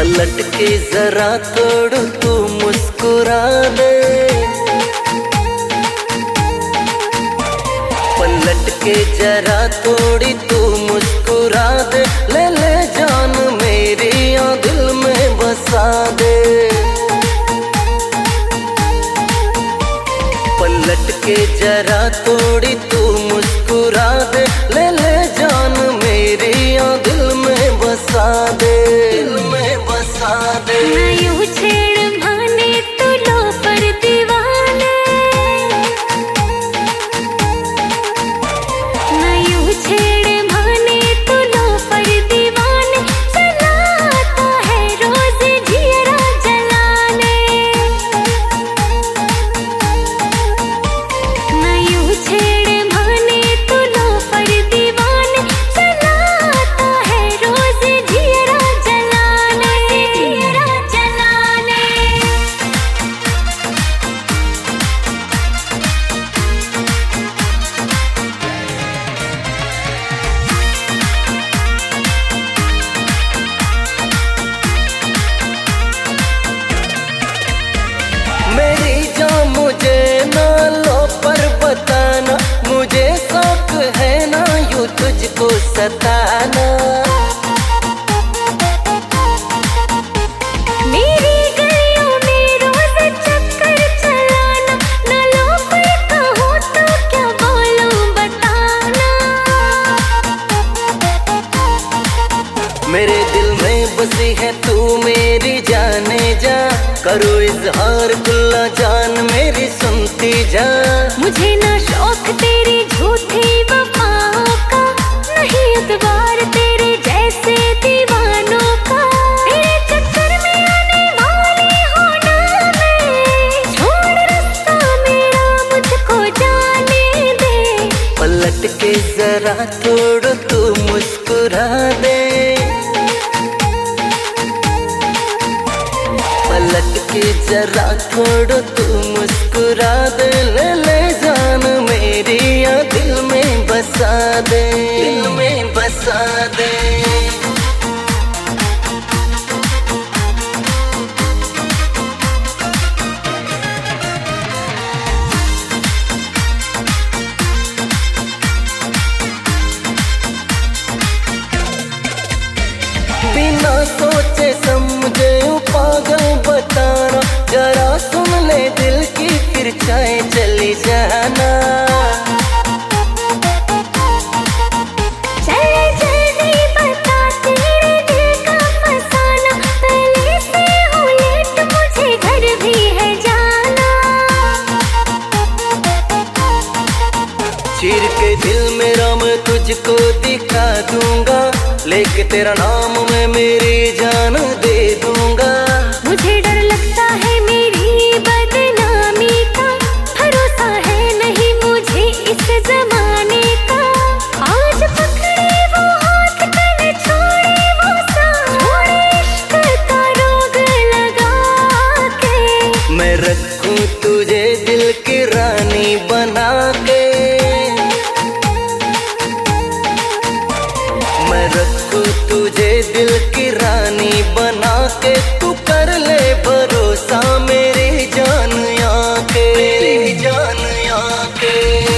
पलट के जरा थोड़ा तू मुस्कुरा दे, पलट के जरा थोड़ी तू मुस्कुरा दे, ले ले जान मेरी या दिल में बसा दे। पलट के जरा थोड़ी तू मुस्कुरा दे, ले ले जान मेरी या दिल में बसा दे, दिल में बसा दे। ना यूं छेड़ माने तू लो पर दीवाने, ना यूं छेड़ माने तू लो पर दीवाने, चलाता है रोज जियरा जलाने। ना यूं छेड़ माने तू लो पर दीवाने, चलाता है रोज जियरा जलाने, जियरा जलाने। मेरी जान मुझे ना लो पर बताना, मुझे शौक है ना यूं तुझको सताना। मेरी गलियों में रोज चक्कर चलाना, ना लो पर कहूँ तो क्या बोलूं बताना। मेरे दिल में बसी है तू मेरी जाने जा, करो इजहार खुला जान मेरी सुनती जा। मुझे ना शौक तेरी झूठी वफाओं का, नहीं एतबार तेरे जैसे दीवानों का। तेरे चक्कर में आने वाली हूँ ना मैं, छोड़ रास्ता मेरा मुझको जाने दे। पलट के जरा थोड़ा तू मुस्कुरा दे, पलट के जरा थोड़ा तू मुस्कुरा दे, ले ले जान मेरी या दिल में बसा दे, दिल में बसा दे। बिना सोचे समझे पागल बताना, जरा सुन ले दिल की फिर चाहे चली जाना। चल जल्दी बता तेरे दिल का फसाना, पहले से हूँ लेट मुझे घर भी है जाना। चीर के दिल मेरा मैं तुझको दिखा दूंगा, लेके तेरा नाम मैं मेरी जान दे दूंगा। मुझे डर लगता है मेरी बदनामी का, भरोसा है नहीं मुझे इस जमाने का। आज पकड़े वो हाथ कल छोड़े वो सांस, छोड़े इश्क का रोग लगा के। मैं रखूं तुझे दिल की रानी बना के, मैं रखूं तुझे दिल की रानी बना के। तू कर ले भरोसा मेरी जान आके, मेरी जान आके।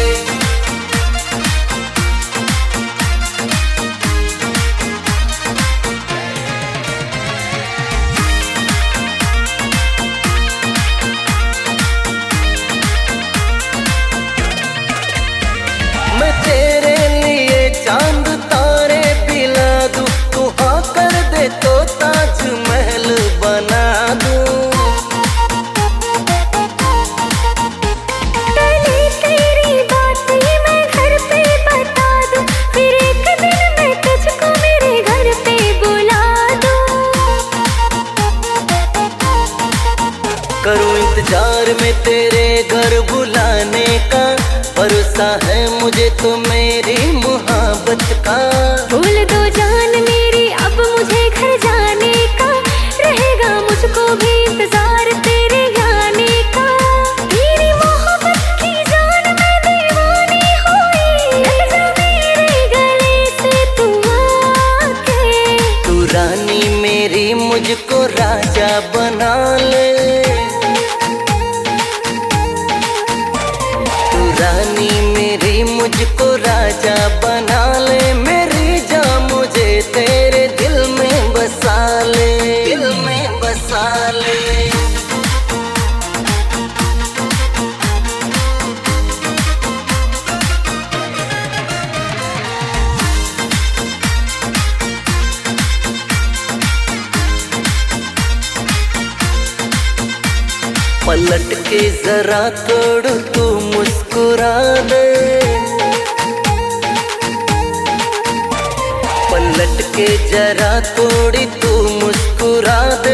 मैं तेरे लिए चांद तारे दिला दूं, तू हाँ कर दे तो ताजमहल बना दूं। पहले तेरी बात ही मैं घर पे बता दूं, फिर एक दिन मैं तुझको मेरे घर पे बुला दूं। करूं इंतजार में तेरे घर बुलाने का, भरोसा है मुझे तो मेरी मोहब्बत का। भूल दो जान मेरी अब मुझे घर जाने का, रहेगा मुझको भी इंतजार तेरे आने का। तेरी मोहब्बत की जान मैं दीवानी हुई, लग जा मेरे गले से तू आके। तू रानी मेरी मुझको राजा बना ले। तू रानी मेरी मुझको राजा बना ले, मेरी जान मुझे तेरे दिल में बसा ले, दिल में बसा ले। पलट के जरा तोड़ तू मुस्कुरा दे, पलट के जरा तोड़ी तू मुस्कुरा